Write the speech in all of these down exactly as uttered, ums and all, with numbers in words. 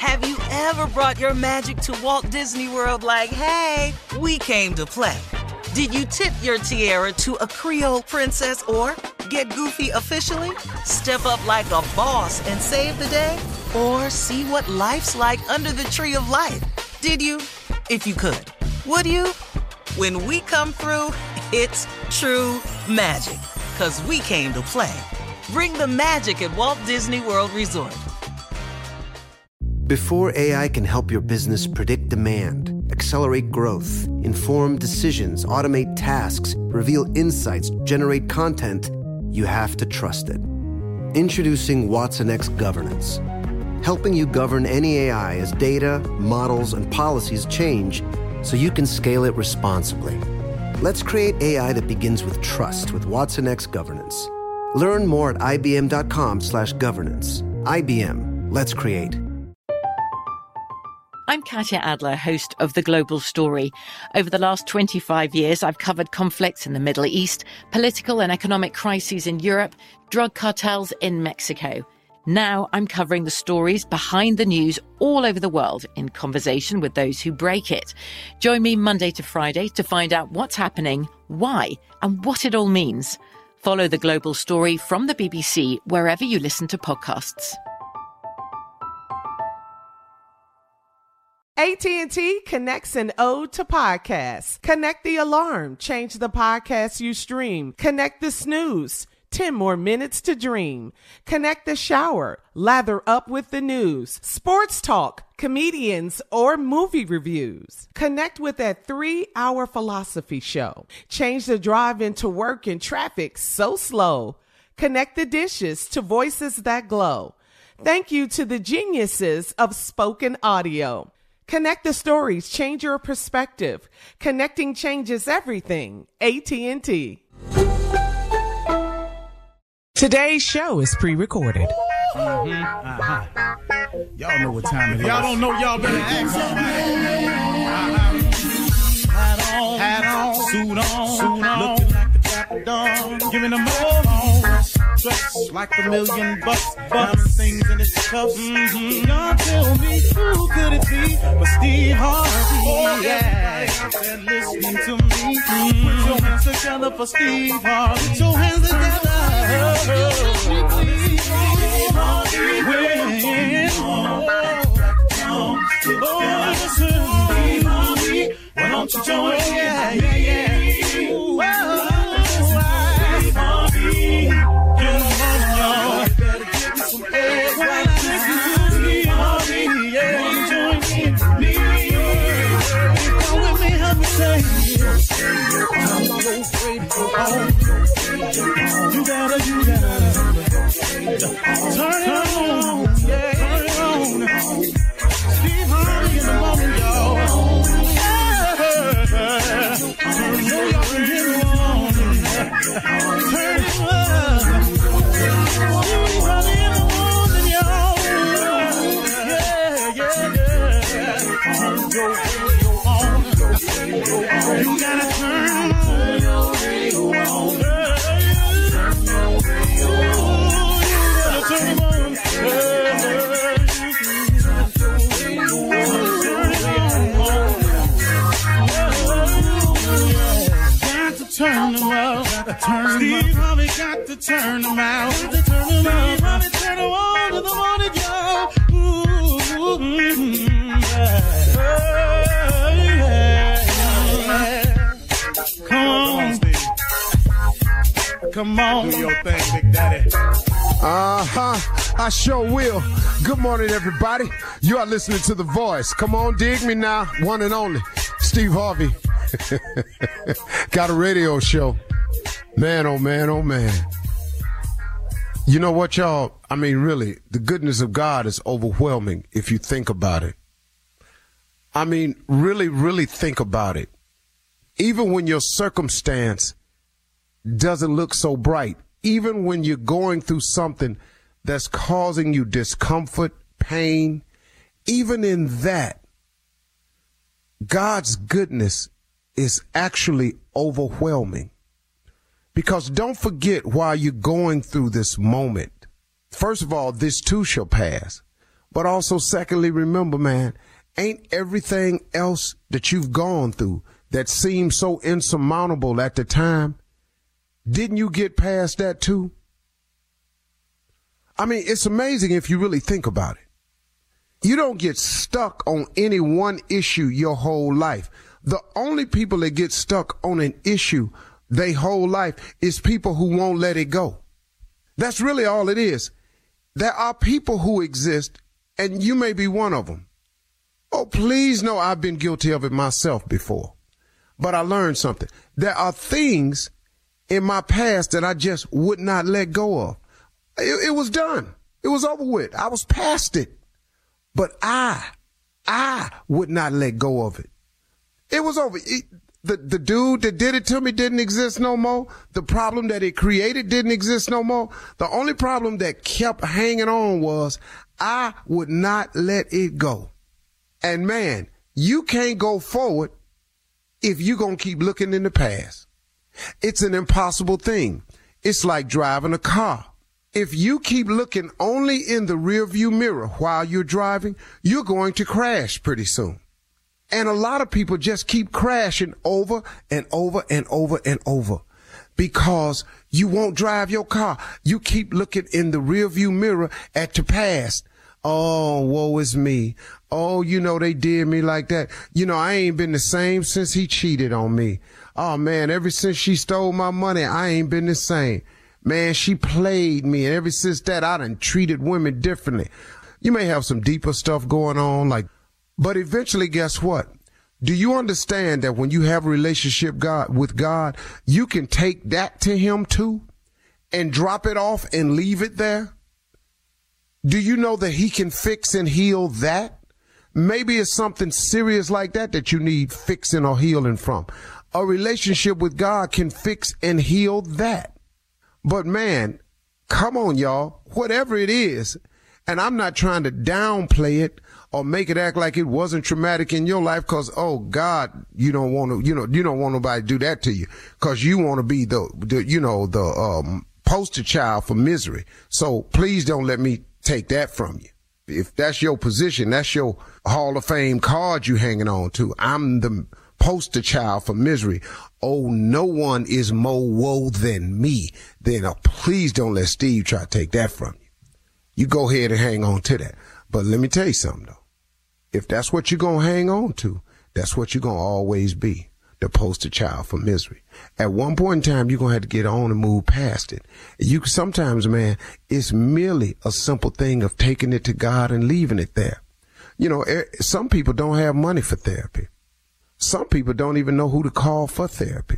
Have you ever brought your magic to Walt Disney World like, hey, we came to play? Did you tip your tiara to a Creole princess or get goofy officially? Step up like a boss and save the day? Or see what life's like under the tree of life? Did you? If you could. Would you? When we come through, it's true magic. 'Cause we came to play. Bring the magic at Walt Disney World Resort. Before A I can help your business predict demand, accelerate growth, inform decisions, automate tasks, reveal insights, generate content, you have to trust it. Introducing watsonx Governance, helping you govern any A I as data, models, and policies change so you can scale it responsibly. Let's create A I that begins with trust with watsonx Governance. Learn more at ibm.com slash governance. I B M. Let's create. I'm Katya Adler, host of The Global Story. Over the last twenty-five years, I've covered conflicts in the Middle East, political and economic crises in Europe, drug cartels in Mexico. Now I'm covering the stories behind the news all over the world in conversation with those who break it. Join me Monday to Friday to find out what's happening, why, and what it all means. Follow The Global Story from the B B C wherever you listen to podcasts. A T and T connects an ode to podcasts. Connect the alarm. Change the podcast you stream. Connect the snooze. ten more minutes to dream. Connect the shower. Lather up with the news. Sports talk, comedians, or movie reviews. Connect with that three-hour philosophy show. Change the drive into work in traffic so slow. Connect the dishes to voices that glow. Thank you to the geniuses of spoken audio. Connect the stories, change your perspective. Connecting changes everything. A T and T. Today's show is pre-recorded. Mm-hmm. Uh-huh. Y'all know what time it is. Y'all don't know, y'all better ask somebody. Uh-huh. Hat on, hat on, suit on, suit on. Looking like the Dapper Dawn, giving them all dressed like a million bucks, bucks, things in its cuffs. Mm-hmm. Y'all tell me who could it be but Steve Harvey? Oh, yeah. Everybody out there listening to me. Mm-hmm. Put your hands together for Steve Harvey. Put your hands together. Why don't you join? Yeah, yeah, yeah. You gotta, you gotta turn it on, yeah, turn it on. Steve Harvey in the moment, y'all. Yeah. You know y'all can get it on. Turn it up. Steve Harvey in the moment, y'all. Yeah, yeah, yeah. Turn your radio on. You gotta turn your radio on. Turn them out, turn Steve Harvey got to turn them out. Steve Harvey turn them on to the morning, y'all. Ooh, mm-hmm, yeah. Yeah. Come on, Steve. Come on, do your thing, Big Daddy. Uh-huh, I sure will. Good morning, everybody. You are listening to The Voice. Come on, dig me now. One and only, Steve Harvey. Got a radio show. Man, oh man, oh man. You know what, y'all? I mean, really, the goodness of God is overwhelming if you think about it. I mean, really, really think about it. Even when your circumstance doesn't look so bright, even when you're going through something that's causing you discomfort, pain, even in that, God's goodness is actually overwhelming. Because don't forget, while you're going through this moment, first of all, this too shall pass. But also, secondly, remember, man, ain't everything else that you've gone through that seemed so insurmountable at the time, didn't you get past that too? I mean, it's amazing if you really think about it. You don't get stuck on any one issue your whole life. The only people that get stuck on an issue their whole life is people who won't let it go. That's really all it is. There are people who exist, and you may be one of them. Oh, please know I've been guilty of it myself before. But I learned something. There are things in my past that I just would not let go of. It, it was done. It was over with. I was past it. But I, I would not let go of it. It was over. It, the, the dude that did it to me didn't exist no more. The problem that it created didn't exist no more. The only problem that kept hanging on was I would not let it go. And man, you can't go forward if you're going to keep looking in the past. It's an impossible thing. It's like driving a car. If you keep looking only in the rearview mirror while you're driving, you're going to crash pretty soon. And a lot of people just keep crashing over and over and over and over because you won't drive your car. You keep looking in the rearview mirror at your past. Oh, woe is me. Oh, you know, they did me like that. You know, I ain't been the same since he cheated on me. Oh, man, ever since she stole my money, I ain't been the same. Man, she played me, and ever since that, I done treated women differently. You may have some deeper stuff going on, like, but eventually, guess what? Do you understand that when you have a relationship God with God, you can take that to him too and drop it off and leave it there? Do you know that he can fix and heal that? Maybe it's something serious like that that you need fixing or healing from. A relationship with God can fix and heal that. But man, come on, y'all, whatever it is, and I'm not trying to downplay it or make it act like it wasn't traumatic in your life because, oh, God, you don't want to, you know, you don't want nobody to do that to you because you want to be the, the, you know, the um, poster child for misery. So please don't let me take that from you. If that's your position, that's your Hall of Fame card you hanging on to. I'm the poster child for misery. Oh, no one is more woe than me. Then uh, please don't let Steve try to take that from you. You go ahead and hang on to that. But let me tell you something, though. If that's what you're going to hang on to, that's what you're going to always be, the poster child for misery. At one point in time, you're going to have to get on and move past it. You sometimes, man, it's merely a simple thing of taking it to God and leaving it there. You know, some people don't have money for therapy. Some people don't even know who to call for therapy.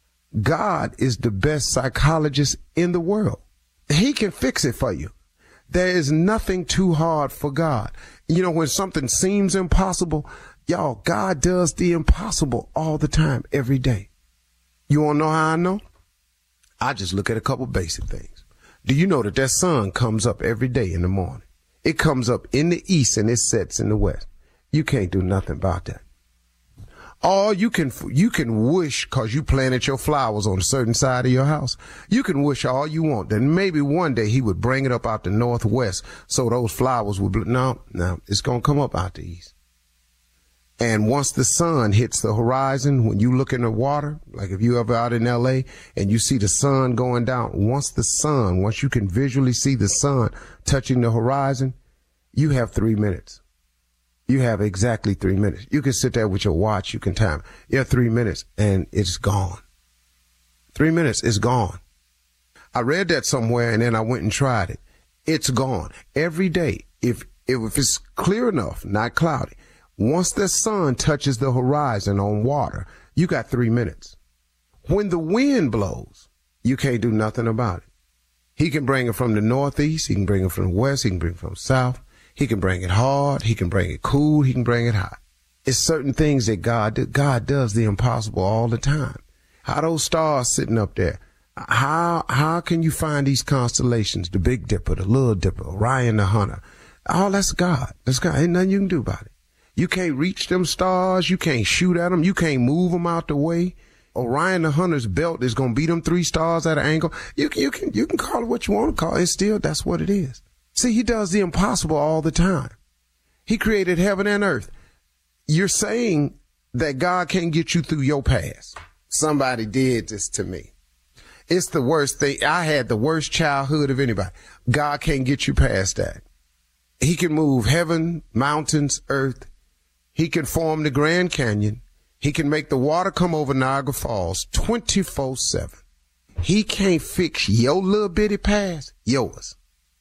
God is the best psychologist in the world. He can fix it for you. There is nothing too hard for God. You know, when something seems impossible, y'all, God does the impossible all the time, every day. You want to know how I know? I just look at a couple basic things. Do you know that that sun comes up every day in the morning? It comes up in the east and it sets in the west. You can't do nothing about that. Or you can, you can wish, cause you planted your flowers on a certain side of your house. You can wish all you want that maybe one day he would bring it up out the northwest so those flowers would, no, no, it's going to come up out the east. And once the sun hits the horizon, when you look in the water, like if you ever out in L A and you see the sun going down, once the sun, once you can visually see the sun touching the horizon, you have three minutes. You have exactly three minutes. You can sit there with your watch. You can time. You have three minutes and it's gone. Three minutes is gone. I read that somewhere and then I went and tried it. It's gone. Every day, if, if it's clear enough, not cloudy, once the sun touches the horizon on water, you got three minutes. When the wind blows, you can't do nothing about it. He can bring it from the northeast. He can bring it from the west. He can bring it from the south. He can bring it hard. He can bring it cool. He can bring it hot. It's certain things that God did. God does the impossible all the time. How those stars sitting up there? How how can you find these constellations? The Big Dipper, the Little Dipper, Orion the Hunter. Oh, that's God. That's God. Ain't nothing you can do about it. You can't reach them stars. You can't shoot at them. You can't move them out the way. Orion the Hunter's belt is going to beat them three stars at an angle. You can, you can, you can call it what you want to call it. It's still, that's what it is. See, he does the impossible all the time. He created heaven and earth. You're saying that God can't get you through your past. Somebody did this to me. It's the worst thing. I had the worst childhood of anybody. God can't get you past that. He can move heaven, mountains, earth. He can form the Grand Canyon. He can make the water come over Niagara Falls twenty-four seven. He can't fix your little bitty past, yours.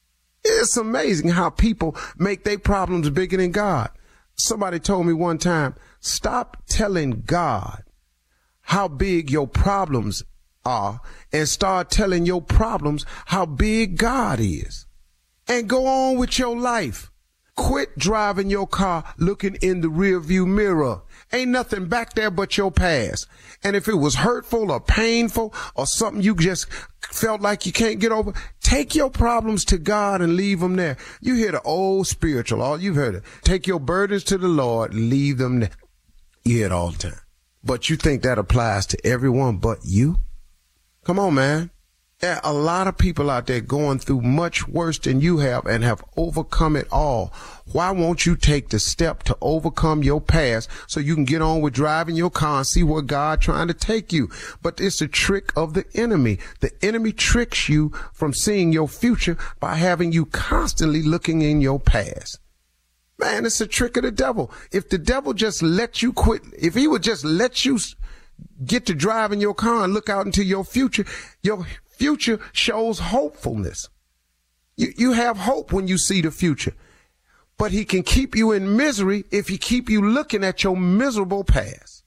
It's amazing how people make their problems bigger than God. Somebody told me one time, stop telling God how big your problems are and start telling your problems how big God is. And go on with your life. Quit driving your car looking in the rearview mirror. Ain't nothing back there but your past. And if it was hurtful or painful or something you just felt like you can't get over, take your problems to God and leave them there. You hear the old spiritual, all you've heard it. Take your burdens to the Lord, leave them there. You hear it all the time. But you think that applies to everyone but you? Come on, man. There are a lot of people out there going through much worse than you have and have overcome it all. Why won't you take the step to overcome your past so you can get on with driving your car and see where God's trying to take you? But it's a trick of the enemy. The enemy tricks you from seeing your future by having you constantly looking in your past. Man, it's a trick of the devil. If the devil just let you quit, if he would just let you get to driving your car and look out into your future, your future shows hopefulness. You, you have hope when you see the future. But he can keep you in misery if he keep you looking at your miserable past.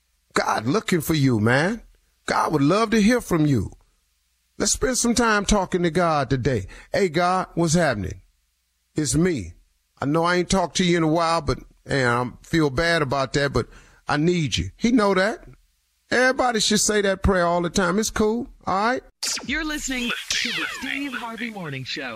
God looking for you, man. God would love to hear from you. Let's spend some time talking to God today. Hey, God, what's happening? It's me. I know I ain't talked to you in a while, but and I feel bad about that, but I need you. He know that. Everybody should say that prayer all the time. It's cool. All right? You're listening to the Steve Harvey Morning Show.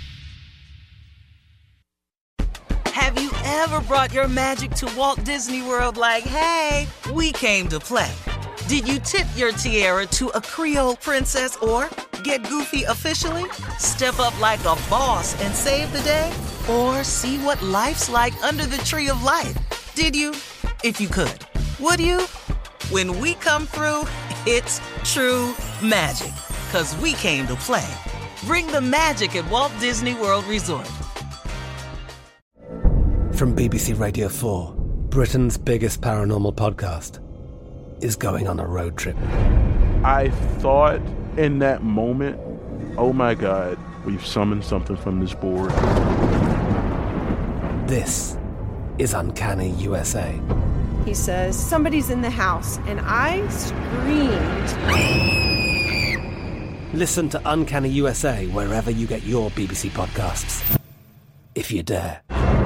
Have you ever brought your magic to Walt Disney World like, hey, we came to play? Did you tip your tiara to a Creole princess or get goofy officially? Step up like a boss and save the day? Or see what life's like under the tree of life? Did you? If you could. Would you? When we come through, it's true magic. 'Cause we came to play. Bring the magic at Walt Disney World Resort. From B B C Radio four, Britain's biggest paranormal podcast is going on a road trip. I thought in that moment, oh my God, we've summoned something from this board. This is Uncanny U S A. He says, somebody's in the house, and I screamed. Listen to Uncanny U S A wherever you get your B B C podcasts, if you dare.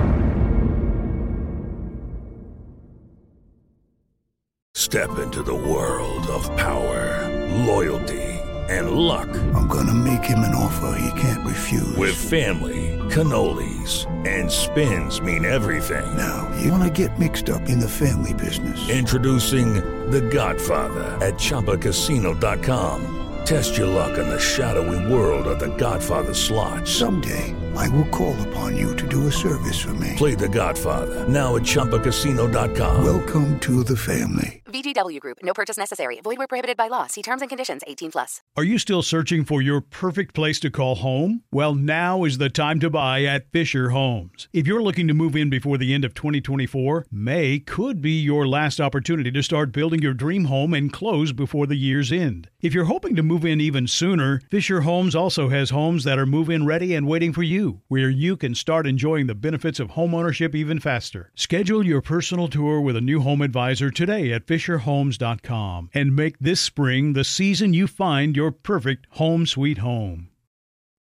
Step into the world of power, loyalty, and luck. I'm gonna make him an offer he can't refuse. With family, cannolis, and spins mean everything. Now, you wanna get mixed up in the family business. Introducing The Godfather at Chumba Casino dot com. Test your luck in the shadowy world of The Godfather slot. Someday, I will call upon you to do a service for me. Play The Godfather, now at Chumba Casino dot com. Welcome to the family. V G W Group. No purchase necessary. Void where prohibited by law. See terms and conditions. eighteen plus. Are you still searching for your perfect place to call home? Well, now is the time to buy at Fisher Homes. If you're looking to move in before the end of twenty twenty-four, May could be your last opportunity to start building your dream home and close before the year's end. If you're hoping to move in even sooner, Fisher Homes also has homes that are move-in ready and waiting for you, where you can start enjoying the benefits of homeownership even faster. Schedule your personal tour with a new home advisor today at Fisher Homes dot com and make this spring the season you find your perfect home sweet home.